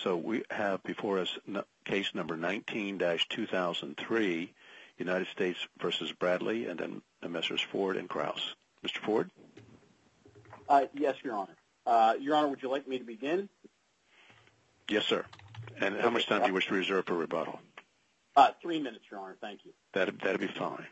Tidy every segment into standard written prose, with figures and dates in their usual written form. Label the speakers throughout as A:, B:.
A: So we have before us case number 19-2003, United States versus Bradley, and then Messrs. Ford and Krause. Mr. Ford?
B: Yes, Your Honor. Your Honor, would you like me to begin?
A: Yes, sir. And how much time do you wish to reserve for rebuttal?
B: 3 minutes, Your Honor. Thank you.
A: That'd be fine.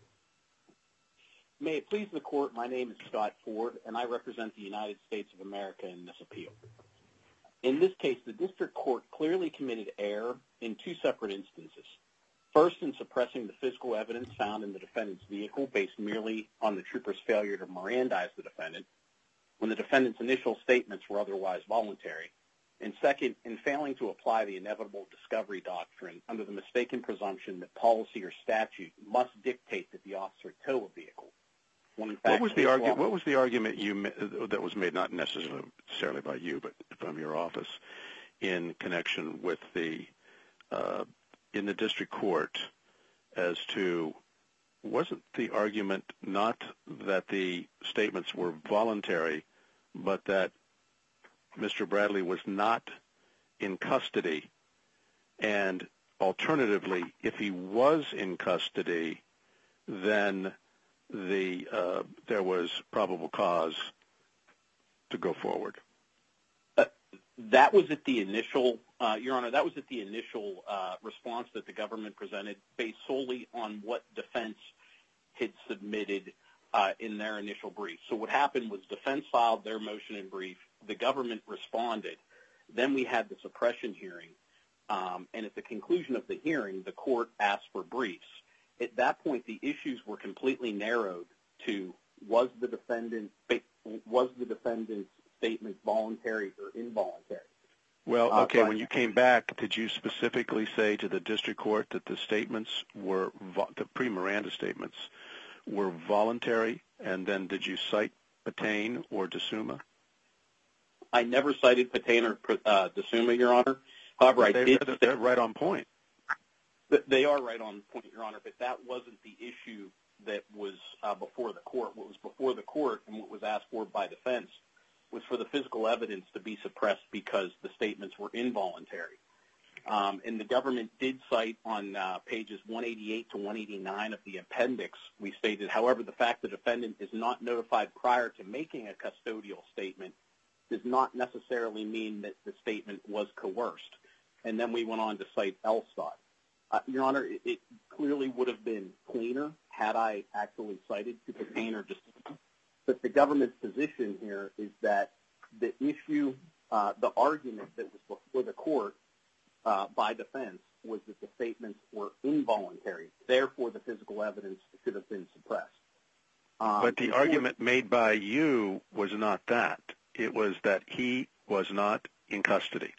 B: May it please the Court, my name is Scott Ford, and I represent the United States of America in this appeal. In this case, the District Court clearly committed error in two separate instances. First, in suppressing the physical evidence found in the defendant's vehicle based merely on the trooper's failure to Mirandize the defendant, when the defendant's initial statements were otherwise voluntary. And second, in failing to apply the inevitable discovery doctrine under the mistaken presumption that policy or statute must dictate that the officer tow a vehicle.
A: What was the argument that was made, not necessarily by you, but from your office, in connection with in the district court, as to, wasn't the argument not that the statements were voluntary, but that Mr. Bradley was not in custody, and alternatively, if he was in custody, then there was probable cause to go forward?
B: That was at the initial, Your Honor, that was at the initial response that the government presented based solely on what defense had submitted in their initial brief. So what happened was defense filed their motion in brief, the government responded, then we had the suppression hearing, and at the conclusion of the hearing, the court asked for briefs. At that point, the issues were completely narrowed to was the defendant's statement voluntary or involuntary.
A: Well, okay, when you came back, did you specifically say to the district court that the statements were, the pre-Miranda statements, were voluntary, and then did you cite Patain or DeSuma?
B: I never cited Patain or DeSuma, Your Honor. However,
A: they're right on point.
B: They are right on point, Your Honor, but that wasn't the issue that was before the court. What was before the court and what was asked for by defense was for the physical evidence to be suppressed because the statements were involuntary. And the government did cite on pages 188 to 189 of the appendix, we stated, however, the fact the defendant is not notified prior to making a custodial statement does not necessarily mean that the statement was coerced. And then we went on to cite Elstad. Your Honor, it clearly would have been cleaner had I actually cited to Patain or DeSuma, but the government's position here is that the issue, the argument that was before the court by defense was that the statements were involuntary. Therefore, the physical evidence should have been suppressed.
A: But the argument made by you was not that. It was that he was not in custody.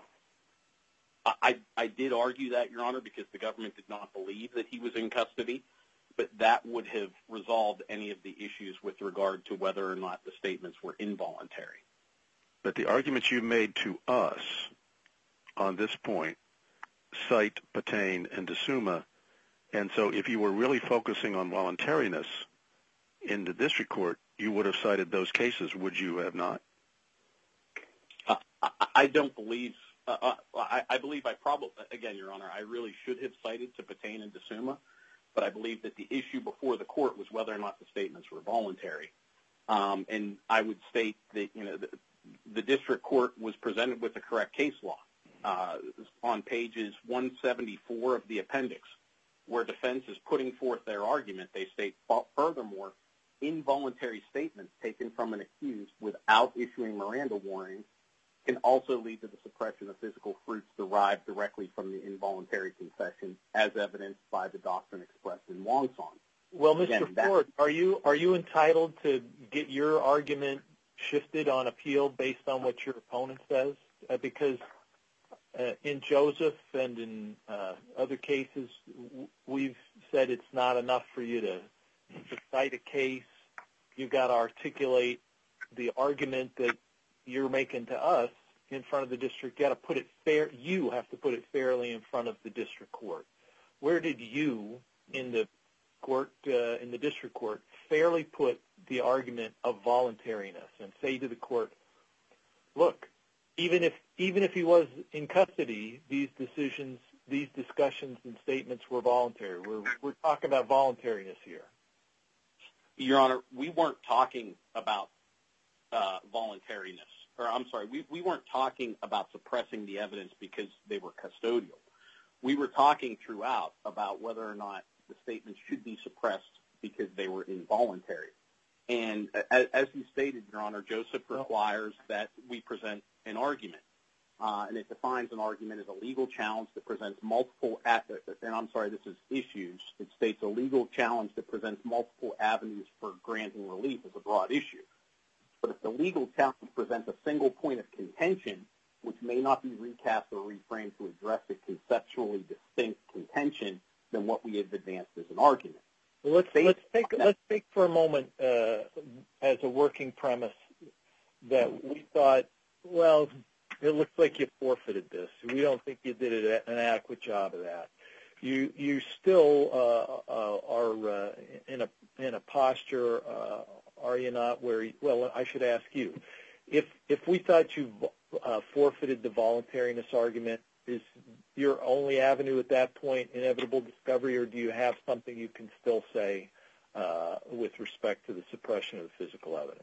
B: I did argue that, Your Honor, because the government did not believe that he was in custody, but that would have resolved any of the issues with regard to whether or not the statements were involuntary.
A: But the arguments you made to us on this point cite Patain and DeSuma, and so if you were really focusing on voluntariness in the district court, you would have cited those cases, would you have not?
B: I don't believe I believe I probably, again, Your Honor, I really should have cited to Patain and DeSuma, but I believe that the issue before the court was whether or not the statements were voluntary. And I would state that, you know, the district court was presented with the correct case law. On pages 174 of the appendix, where defense is putting forth their argument, they state, furthermore, involuntary statements taken from an accused without issuing Miranda warnings can also lead to the suppression of physical fruits derived directly from the involuntary confession, as evidenced by the doctrine expressed in Wong-Song.
C: Well, Mr. Ford, are you entitled to get your argument shifted on appeal based on what your opponent says? Because in Joseph and in other cases, we've said it's not enough for you to cite a case. You've got to articulate the argument that you're making to us in front of the district. You have to put it fairly in front of the district court. Where did you in the court, in the district court, fairly put the argument of voluntariness and say to the court, look, even even if he was in custody, these discussions and statements were voluntary. We're talking about voluntariness here.
B: Your Honor, we weren't talking about voluntariness. We weren't talking about suppressing the evidence because they were custodial. We were talking throughout about whether or not the statements should be suppressed because they were involuntary. And as you stated, Your Honor, Joseph requires that we present an argument. And it defines an argument as a legal challenge that presents multiple, this is issues. It states a legal challenge that presents multiple avenues for granting relief as a broad issue. But if the legal challenge presents a single point of contention, which may not be recast or reframed to address a conceptually distinct contention, then what we have advanced is an argument.
C: Well, let's take for a moment as a working premise that we thought, well, it looks like you forfeited this. We don't think you did an adequate job of that. You still are in a posture, are you not? Well, I should ask you, if we thought you forfeited the voluntariness argument, is your only avenue at that point inevitable discovery, or do you have something you can still say with respect to the suppression of the physical evidence?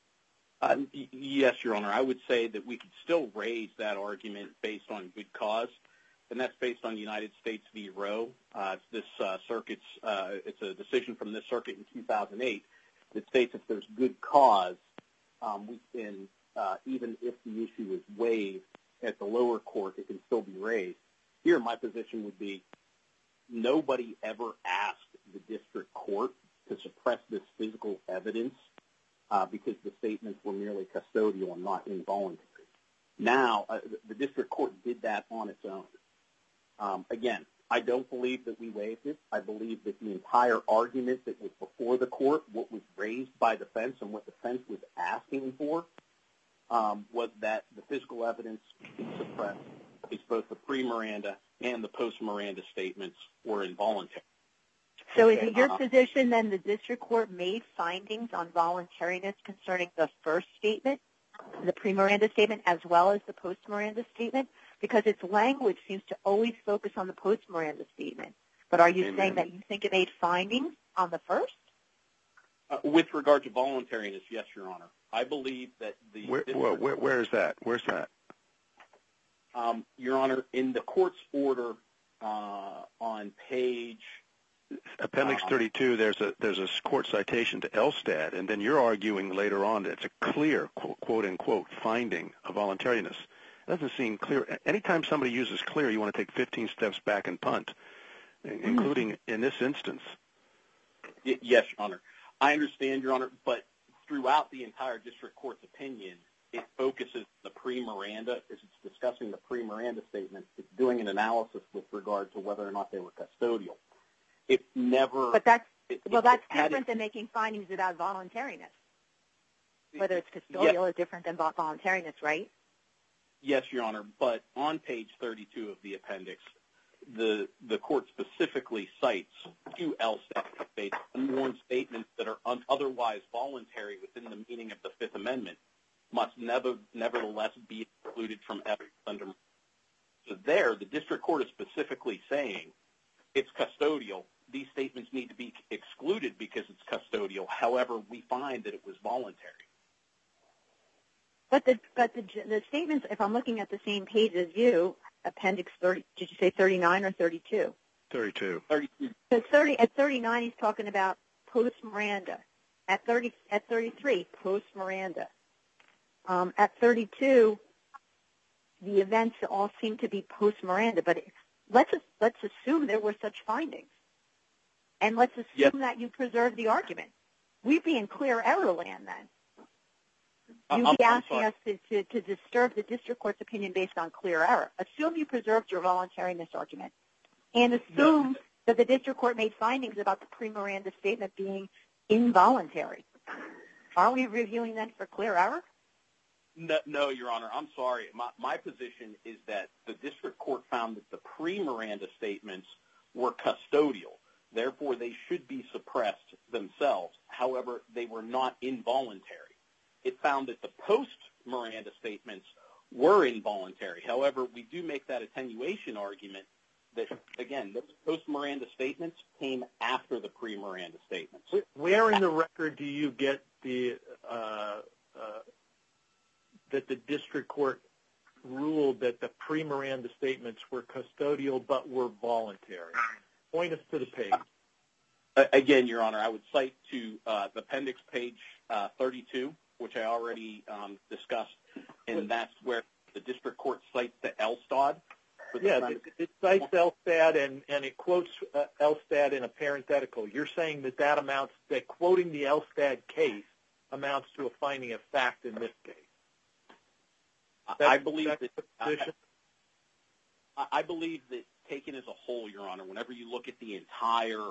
B: Yes, Your Honor. I would say that we could still raise that argument based on good cause, and that's based on United States v. Roe. It's this circuit's. It's a decision from this circuit in 2008 that states if there's good cause, we can, even if the issue is waived at the lower court, it can still be raised. Here, my position would be nobody ever asked the district court to suppress this physical evidence because the statements were merely custodial and not involuntary. Now, the district court did that on its own. Again, I don't believe that we waived it. I believe that the entire argument that was before the court, what was raised by defense and what defense was asking for, was that the physical evidence be suppressed because both the pre-Miranda and the post-Miranda statements were involuntary.
D: So is it your position then the district court made findings on voluntariness concerning the first statement, the pre-Miranda statement, as well as the post-Miranda statement? Because its language seems to always focus on the post-Miranda statement. But are you saying that you think it made findings on the first?
B: With regard to voluntariness, yes, Your Honor. I believe that the
A: where is that? Where's that?
B: Your Honor, in the court's order on page
A: Appendix 32, there's a court citation to Elstad, and then you're arguing later on that it's a clear, quote-unquote, finding of voluntariness. It doesn't seem clear. Anytime somebody uses clear, you want to take 15 steps back and punt, including in this instance.
B: Yes, Your Honor. I understand, Your Honor, but throughout the entire district court's opinion, it focuses the pre-Miranda, as it's discussing the pre-Miranda statements, it's doing an analysis with regard to whether or not they were custodial. It never...
D: But that's different than making findings about voluntariness. Whether it's custodial is different than voluntariness, right?
B: Yes, Your Honor, but on page 32 of the appendix, the court specifically cites two Elstad statements, unworn statements that are otherwise voluntary within the meaning of the Fifth Amendment, must nevertheless be excluded from evidence under. So there, the district court is specifically saying it's custodial. These statements need to be excluded because it's custodial. However, we find that it was voluntary.
D: But the statements, if I'm looking at the same page as you, Appendix 30, did you say 39 or 32?
A: 32.
B: 32.
D: So at 39, he's talking about post-Miranda. At 33, post-Miranda. At 32, the events all seem to be post-Miranda. But let's assume there were such findings, and let's assume that you preserved the argument. We'd be in clear error land then. You'd be asking us to disturb the district court's opinion based on clear error. Assume you preserved your voluntariness argument, and assume that the district court made findings about the pre-Miranda statement being involuntary. Are we reviewing that for clear error?
B: No, Your Honor. I'm sorry. My position is that the district court found that the pre-Miranda statements were custodial. Therefore, they should be suppressed themselves. However, they were not involuntary. It found that the post-Miranda statements were involuntary. However, we do make that attenuation argument that, again, those post-Miranda statements came after the pre-Miranda statements.
C: Where in the record do you get that the district court ruled that the pre-Miranda statements were custodial but were voluntary? Point us to the page.
B: Again, Your Honor, I would cite to the appendix page 32, which I already discussed, and that's where the district court cites the Elstad.
C: Yeah, it cites Elstad, and it quotes Elstad in a parenthetical. You're saying that quoting the Elstad case amounts to a finding of fact in this case.
B: I believe that taken as a whole, Your Honor, whenever you look at the entire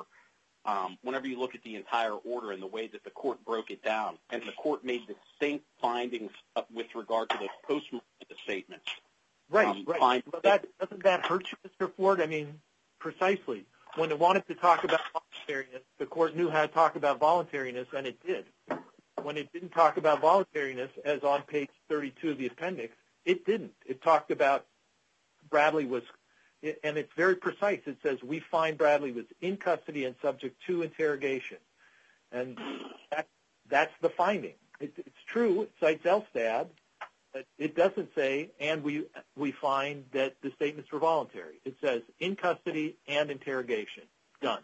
B: order and the way that the court broke it down, and the court made distinct findings with regard to the post-Miranda statements.
C: Right. Doesn't that hurt you, Mr. Ford? I mean, precisely. When it wanted to talk about voluntariness, the court knew how to talk about voluntariness, and it did. When it didn't talk about voluntariness, as on page 32 of the appendix, it didn't. It talked about Bradley was, and it's very precise. It says, we find Bradley was in custody and subject to interrogation. And that's the finding. It's true. It cites Elstad. But it doesn't say, and we find that the statements were voluntary. It says in custody and interrogation. Done.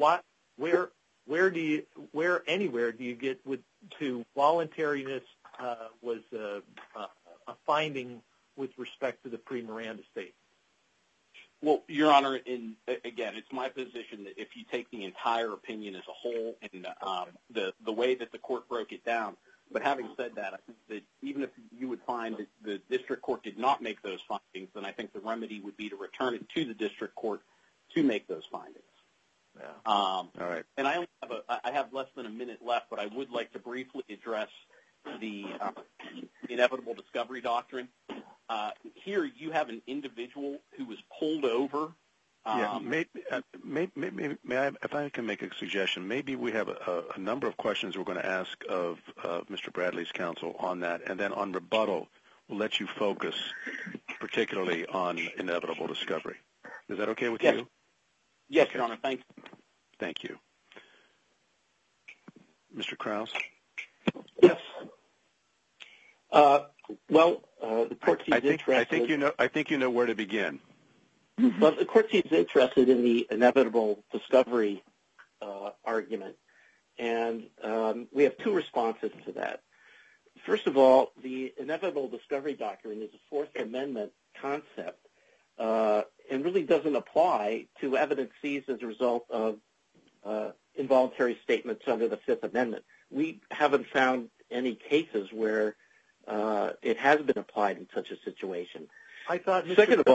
C: Anywhere do you get to voluntariness was a finding with respect to the pre-Miranda statement?
B: Well, Your Honor, again, it's my position that if you take the entire opinion as a whole and the way that the court broke it down, but having said that, I think that even if you would find that the district court did not make those findings, then I think the remedy would be to return it to the district court to make those findings.
C: Yeah.
B: All right. And I have less than a minute left, but I would like to briefly address the inevitable discovery doctrine. Here you have an individual who was pulled over.
A: May I, if I can make a suggestion, maybe we have a number of questions we're going to ask of Mr. Bradley's counsel on that, and then on rebuttal, we'll let you focus particularly on inevitable discovery. Is that okay with you?
B: Yes,
A: okay.
B: Your Honor. Thanks.
A: Thank you. Mr. Krause?
E: Yes. The court seems interested.
A: I think you know where to begin.
E: Well, the court seems interested in the inevitable discovery argument, and we have two responses to that. First of all, the inevitable discovery doctrine is a Fourth Amendment concept and really doesn't apply to evidence seized as a result of involuntary statements under the Fifth Amendment. We haven't found any cases where it has been applied in such a situation.
C: I thought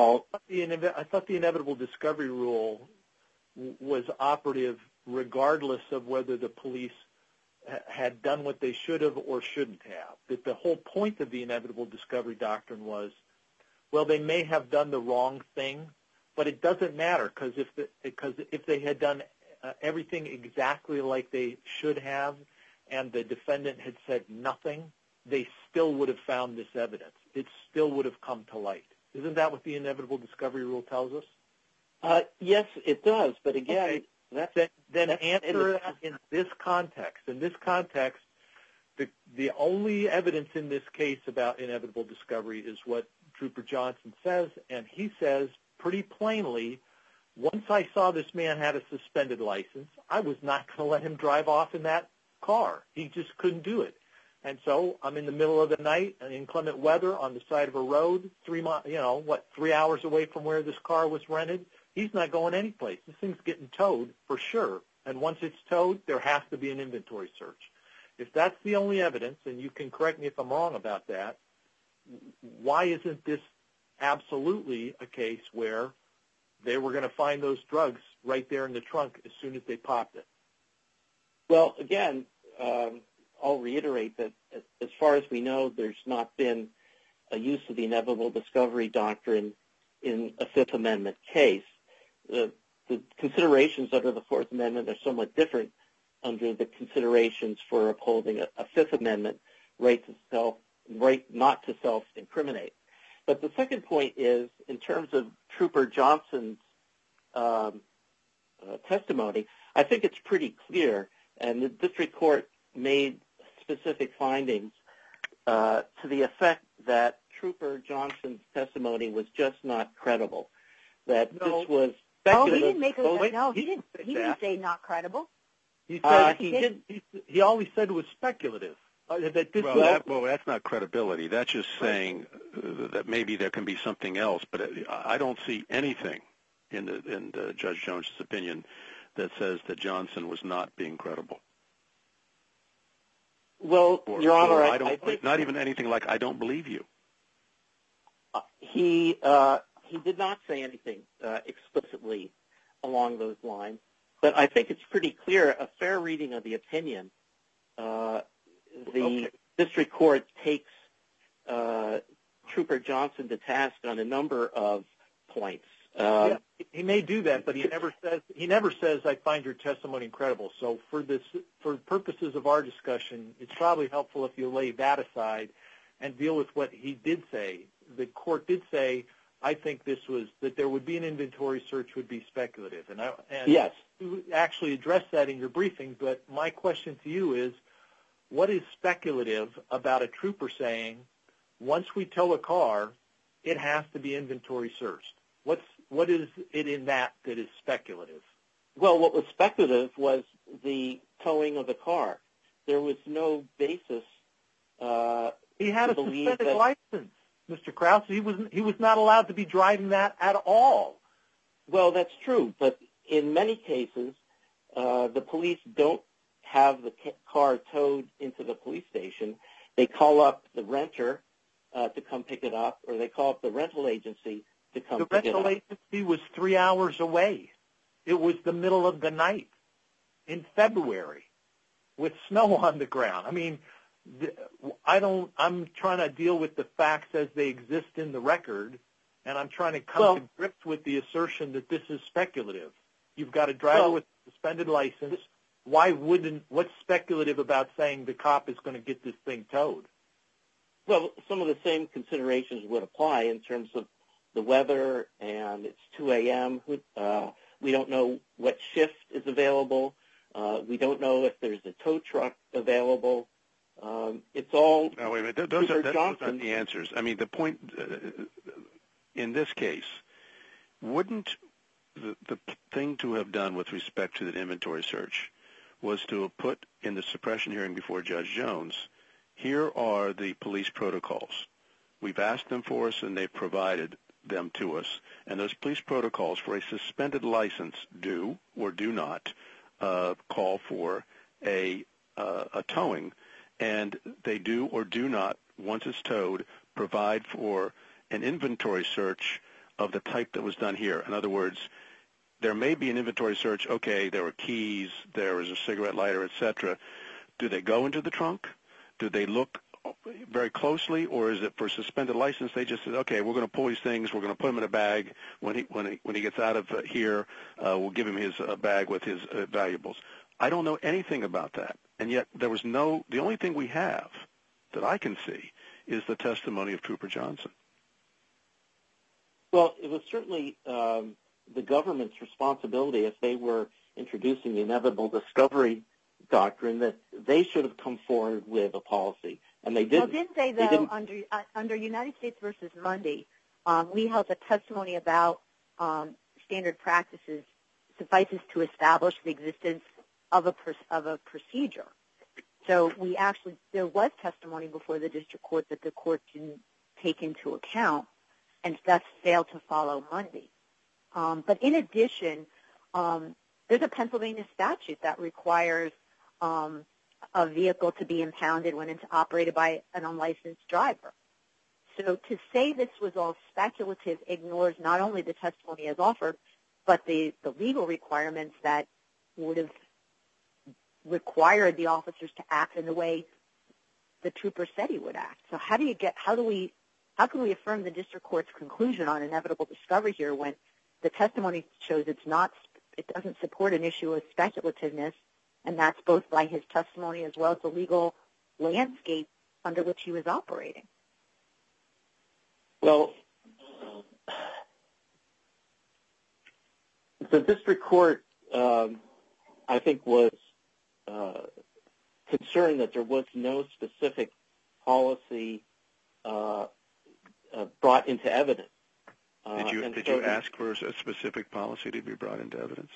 C: the inevitable discovery rule was operative regardless of whether the police had done what they should have or shouldn't have. That the whole point of the inevitable discovery doctrine was, well, they may have done the wrong thing, but it doesn't matter because if they had done everything exactly like they should have and the defendant had said nothing, they still would have found this evidence. It still would have come to light. Isn't that what the inevitable discovery rule tells us?
E: Yes, it does. But again,
C: then answer that in this context. In this context, the only evidence in this case about inevitable discovery is what Trooper Johnson says, and he says pretty plainly, once I saw this man had a suspended license, I was not going to let him drive off in that car. He just couldn't do it. And so I'm in the middle of the night in inclement weather on the side of a road, 3 hours away from where this car was rented. He's not going anyplace. This thing's getting towed for sure. And once it's towed, there has to be an inventory search. If that's the only evidence, and you can correct me if I'm wrong about that, why isn't this absolutely a case where they were going to find those drugs right there in the trunk as soon as they popped it?
E: Well, again, I'll reiterate that as far as we know, there's not been a use of the inevitable discovery doctrine in a Fifth Amendment case. The considerations under the Fourth Amendment are somewhat different under the considerations for upholding a Fifth Amendment right not to self-incriminate. But the second point is, in terms of Trooper Johnson's testimony, I think it's pretty clear, and the district court made specific findings to the effect that Trooper Johnson's testimony was just not credible, that this was speculative.
D: He didn't say not credible.
C: He said he always said it was speculative.
A: That's not credibility. That's just saying that maybe there can be something else. But I don't see anything in Judge Jones's opinion that says that Johnson was not being credible.
E: Well, Your Honor, I think
A: not even anything like "I don't believe you."
E: He did not say anything explicitly along those lines, but I think it's pretty clear. A fair reading of the opinion, the district court takes Trooper Johnson to task on a number of points.
C: He may do that, but he never says I find your testimony incredible. So for purposes of our discussion, it's probably helpful if you lay that aside and deal with what he did say. The court did say, I think that there would be an inventory search would be speculative. And
E: yes,
C: you actually addressed that in your briefing, but my question to you is, what is speculative about a trooper saying, once we tow a car, it has to be inventory searched? What is it in that is speculative?
E: Well, what was speculative was the towing of the car. There was no basis.
C: He had a suspended license, Mr. Krause. He was not allowed to be driving that at all.
E: Well, that's true, but in many cases, the police don't have the car towed into the police station. They call up the renter to come pick it up, or they call up the rental agency to come pick it up.
C: The rental agency was 3 hours away. It was the middle of the night in February with snow on the ground. I mean, I'm trying to deal with the facts as they exist in the record, and I'm trying to come to grips with the assertion that this is speculative. You've got a driver with a suspended license. What's speculative about saying the cop is going to get this thing towed?
E: Well, some of the same considerations would apply in terms of the weather, and it's 2 a.m. We don't know what shift is available. We don't know if there's a tow truck available. It's all.
A: No, wait a minute. Those are not the answers. I mean, the point in this case, wouldn't the thing to have done with respect to the inventory search was to have put in the suppression hearing before Judge Jones, here are the police protocols. We've asked them for us, and they've provided them to us. And those police protocols for a suspended license do or do not call for a towing, and they do or do not, once it's towed, provide for an inventory search of the type that was done here. In other words, there may be an inventory search. Okay, there were keys, there was a cigarette lighter, etc. Do they go into the trunk? Do they look very closely, or is it for suspended license? They just said, okay, we're going to pull these things, we're going to put them in a bag. When he gets out of here, we'll give him his bag with his valuables. I don't know anything about that, and yet there was the only thing we have that I can see is the testimony of Trooper Johnson.
E: Well, it was certainly the government's responsibility, if they were introducing the inevitable discovery doctrine, that they should have come forward with a policy, and they didn't.
D: Well, didn't they, though, under United States versus Mundy, we held a testimony about standard practices suffices to establish the existence of a procedure. So there was testimony before the district court that the court didn't take into account, and thus failed to follow Mundy. But in addition, there's a Pennsylvania statute that requires a vehicle to be impounded when it's operated by an unlicensed driver. So to say this was all speculative ignores not only the testimony as offered, but the legal requirements that would have required the officers to act in the way the trooper said he would act. So how can we affirm the district court's conclusion on inevitable discovery here when the testimony shows it doesn't support an issue of speculativeness, and that's both by his testimony as well as the legal landscape under which he was operating?
E: Well, the district court, I think, was concerned that there was no specific policy brought into evidence.
A: Did you ask for a specific policy to be brought into evidence?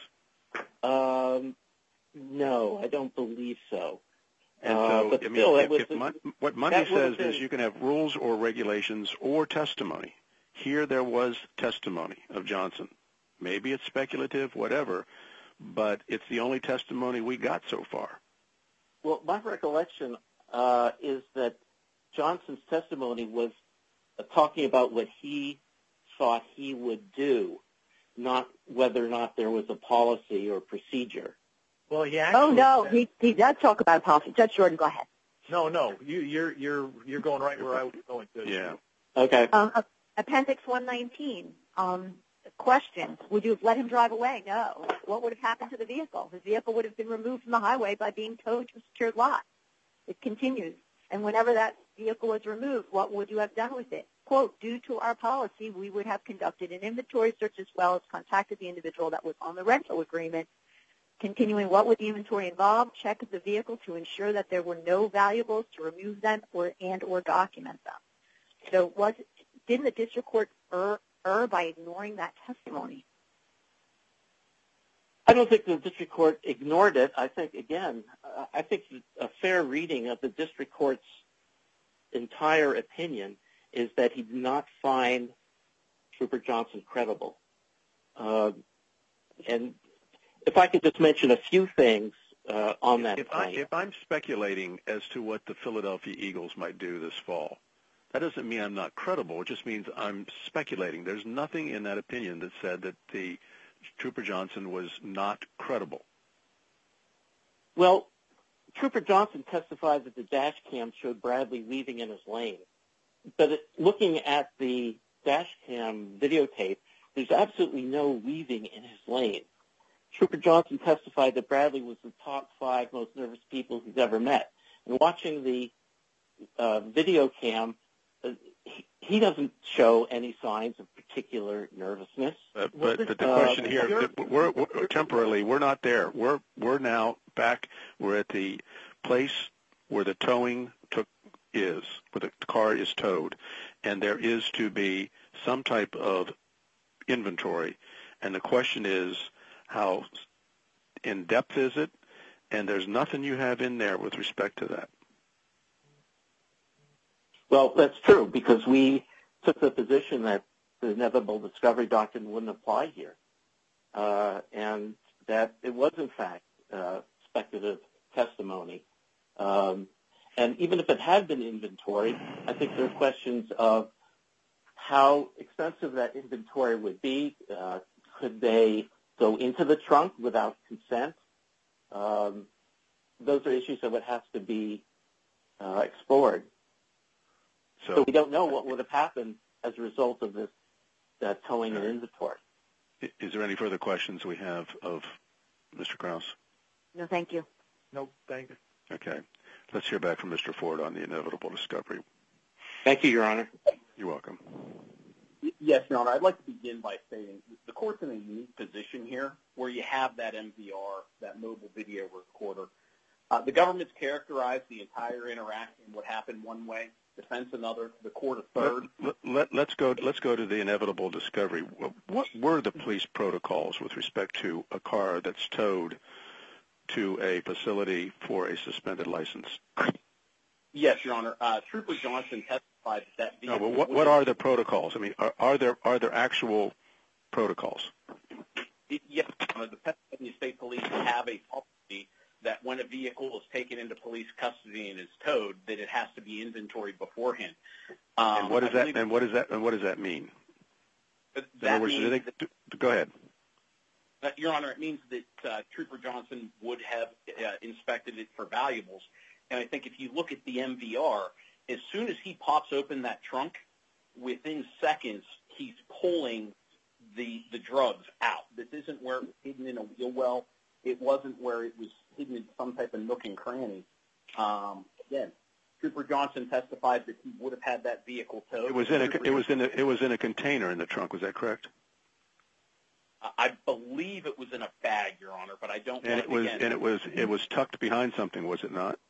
E: No, I don't believe so.
A: And so, I mean, what Monday says is you can have rules or regulations or testimony. Here there was testimony of Johnson. Maybe it's speculative, whatever, but it's the only testimony we got so far.
E: Well, my recollection is that Johnson's testimony was talking about what he thought he would do, not whether or not there was a policy or procedure.
C: Well, he actually.
D: Oh no, he does talk about a policy. Judge Jordan, go ahead.
C: No, you're going right where I was going to.
A: Yeah.
E: Okay.
D: Appendix 119. Question: would you have let him drive away? No. What would have happened to the vehicle? His vehicle would have been removed from the highway by being towed to a secured lot. It continues. And whenever that vehicle was removed, what would you have done with it? Quote, due to our policy, we would have conducted an inventory search as well as contacted the individual that was on the rental agreement. Continuing, what would the inventory involve? Check the vehicle to ensure that there were no valuables to remove them or document them. So didn't the district court err by ignoring that testimony?
E: I don't think the district court ignored it. I think, again, a fair reading of the district court's entire opinion is that he did not find Trooper Johnson credible. And if I could just mention a few things on that point.
A: If I'm speculating as to what the Philadelphia Eagles might do this fall, that doesn't mean I'm not credible. It just means I'm speculating. There's nothing in that opinion that said that the Trooper Johnson was not credible.
E: Well, Trooper Johnson testified that the dash cam showed Bradley weaving in his lane. But looking at the dash cam videotape, there's absolutely no weaving in his lane. Trooper Johnson testified that Bradley was the top 5 most nervous people he's ever met. And watching the video cam, he doesn't show any signs of particular nervousness.
A: But the question here, we're temporarily, we're not there. We're now back. We're at the place where the towing is, where the car is towed, and there is to be some type of inventory. And the question is, how in depth is it? And there's nothing you have in there with respect to that.
E: Well, that's true, because we took the position that the inevitable discovery doctrine wouldn't apply here, and that it was, in fact, speculative testimony. And even if it had been inventory, I think there are questions of how expensive that inventory would be. Could they go into the trunk without consent? Those are issues that would have to be explored. So we don't know what would have happened as a result of this towing and inventory.
A: Is there any further questions we have of Mr. Krause?
D: No, thank you.
C: No, thank you.
A: Okay. Let's hear back from Mr. Ford on the inevitable discovery.
E: Thank you, Your Honor.
A: You're welcome.
B: Yes, Your Honor. I'd like to begin by stating the court's in a unique position here where you have that MVR, that mobile video recorder. The government's characterized the entire interaction, what happened one way, defense another, the court a third.
A: Let's go to the inevitable discovery. What were the police protocols with respect to a car that's towed to a facility for a suspended license?
B: Yes, Your Honor. Trooper Johnson testified that
A: No, but what are the protocols? I mean, are there actual protocols?
B: Yes, Your Honor. The Pennsylvania State Police have a policy that when a vehicle is taken into police custody and is towed, that it has to be inventoried beforehand.
A: And what does that mean? Go ahead.
B: Your Honor, it means that Trooper Johnson would have inspected it for valuables. And I think if you look at the MVR, as soon as he pops open that trunk, within seconds he's pulling the drugs out. This isn't where it was hidden in a wheel well. It wasn't where it was hidden in some type of nook and cranny. Again, Trooper Johnson testified that he would have had that vehicle towed.
A: It was in a container in the trunk. Was that correct?
B: I believe it was in a bag, Your Honor, but I don't.
A: And it was tucked behind something, was it not?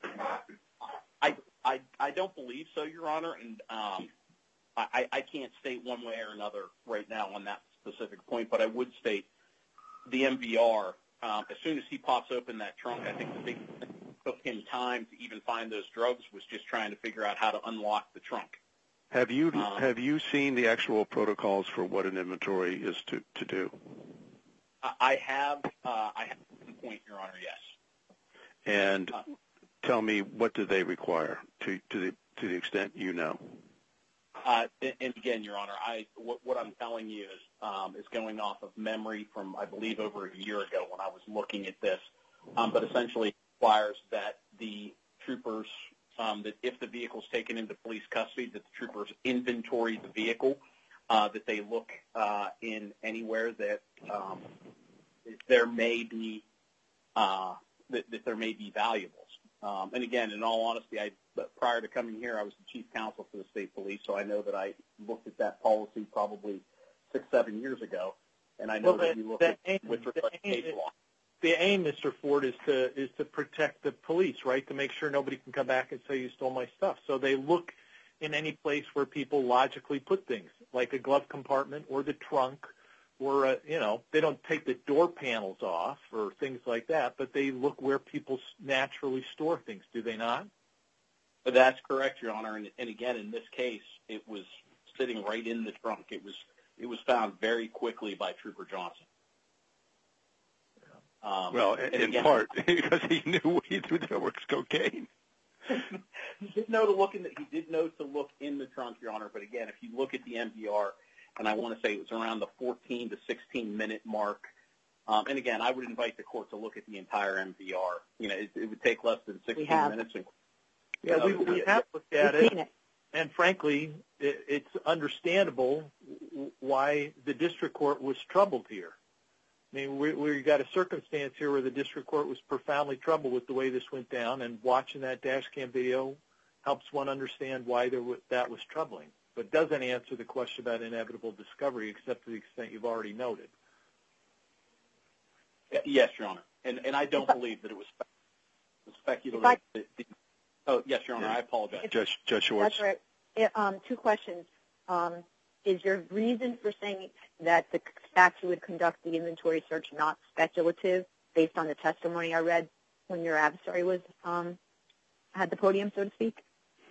B: I don't believe so, Your Honor, and I can't state one way or another right now on that specific point. But I would state the MVR. As soon as he pops open that trunk, I think the big thing that took him time to even find those drugs was just trying to figure out how to unlock the trunk.
A: Have you seen the actual protocols for what an inventory is to do?
B: I have one point, Your Honor, yes.
A: And tell me, what do they require to the extent you know?
B: And again, Your Honor, what I'm telling you is going off of memory from, I believe, over a year ago when I was looking at this. But essentially it requires that the troopers, that if the vehicle is taken into police custody, that the troopers inventory the vehicle, that they look in anywhere that there may be that there may be valuables. And again, in all honesty, prior to coming here, I was the chief counsel for the state police, so I know that I looked at that policy probably 6-7 years ago, and I know that you look at with regard to case law.
C: The aim, Mr. Ford, is to protect the police, right? To make sure nobody can come back and say you stole my stuff. So they look in any place where people logically put things, like a glove compartment or the trunk, or they don't take the door panels off or things like that, but they look where people naturally store things, do they not?
B: That's correct, Your Honor. And again, in this case, it was sitting right in the trunk. It was found very quickly by Trooper Johnson.
A: Well, in part because he knew there was cocaine.
B: He did know to look in the trunk, Your Honor. But again, if you look at the MVR, and I want to say it was around the 14 to 16 minute mark. And again, I would invite the court to look at the entire MVR. It would take less than 16 minutes.
C: We have looked at it, and frankly, it's understandable why the district court was troubled here. I mean, we got a circumstance here where the district court was profoundly troubled with the way this went down, and watching that dash cam video helps one understand why that was troubling. But doesn't answer the question about inevitable discovery, except to the extent you've already noted.
B: Yes, Your Honor. And I don't believe that it was speculative. Yes, Your Honor, I apologize.
A: Judge Schwartz.
D: That's right. 2 questions. Is your reason for saying that the statute would conduct the inventory search not speculative based on the testimony I read when your adversary was had the podium, so to speak?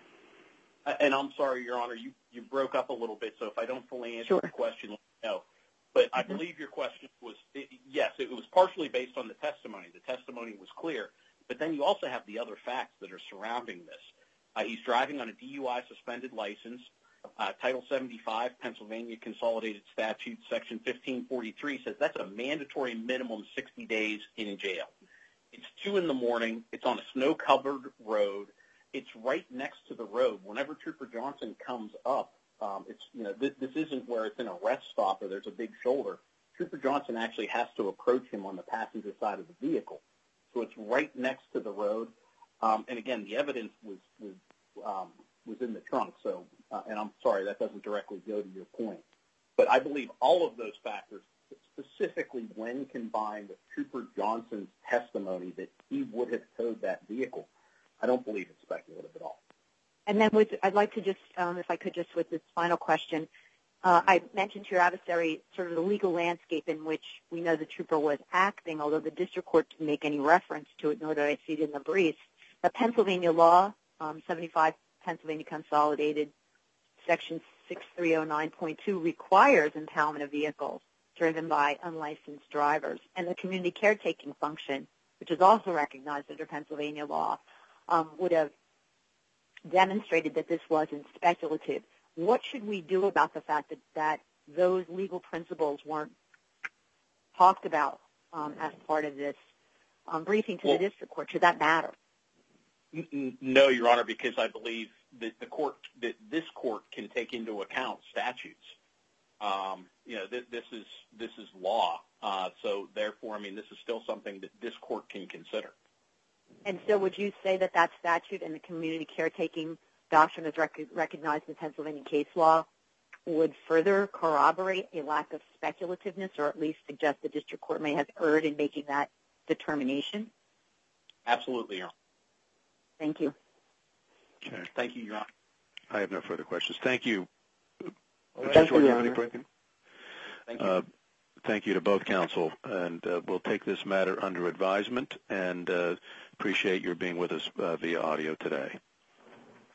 B: And I'm sorry, Your Honor, you broke up a little bit, so if I don't fully answer the question, let me know. But I believe your question was, yes, it was partially based on the testimony. The testimony was clear. But then you also have the other facts that are surrounding this. He's driving on a DUI suspended license. Title 75, Pennsylvania Consolidated Statute, Section 1543 says that's a mandatory minimum 60 days in jail. It's 2 a.m. It's on a snow-covered road. It's right next to the road. Whenever Trooper Johnson comes up, this isn't where it's an arrest stop or there's a big shoulder. Trooper Johnson actually has to approach him on the passenger side of the vehicle. So it's right next to the road. And again, the evidence was in the trunk. So, and I'm sorry, that doesn't directly go to your point. But I believe all of those factors, specifically when combined with Trooper Johnson's testimony that he would have towed that vehicle, I don't believe it's speculative at all.
D: And then I'd like to just, if I could just with this final question, I mentioned to your adversary sort of the legal landscape in which we know the trooper was acting, although the district court didn't make any reference to it, nor did I see it in the briefs. The Pennsylvania law, 75 Pennsylvania Consolidated, Section 6309.2 requires impoundment of vehicles driven by unlicensed drivers. And the community caretaking function, which is also recognized under Pennsylvania law, would have demonstrated that this wasn't speculative. What should we do about the fact that those legal principles weren't talked about as part of this briefing to the district court? Should that matter?
B: No, Your Honor, because I believe that this court can take into account statutes. This is law, so therefore, I mean, this is still something that this court can consider.
D: And so would you say that that statute and the community caretaking doctrine as recognized in Pennsylvania case law would further corroborate a lack of speculativeness, or at least suggest the district court may have erred in making that determination?
B: Absolutely, Your Honor.
D: Thank you.
A: Okay.
B: Thank you, Your Honor.
A: I have no further questions. Thank you.
E: Thank you, Your Honor.
B: Thank you.
A: Thank you to both counsel, and we'll take this matter under advisement and appreciate your being with us via audio today.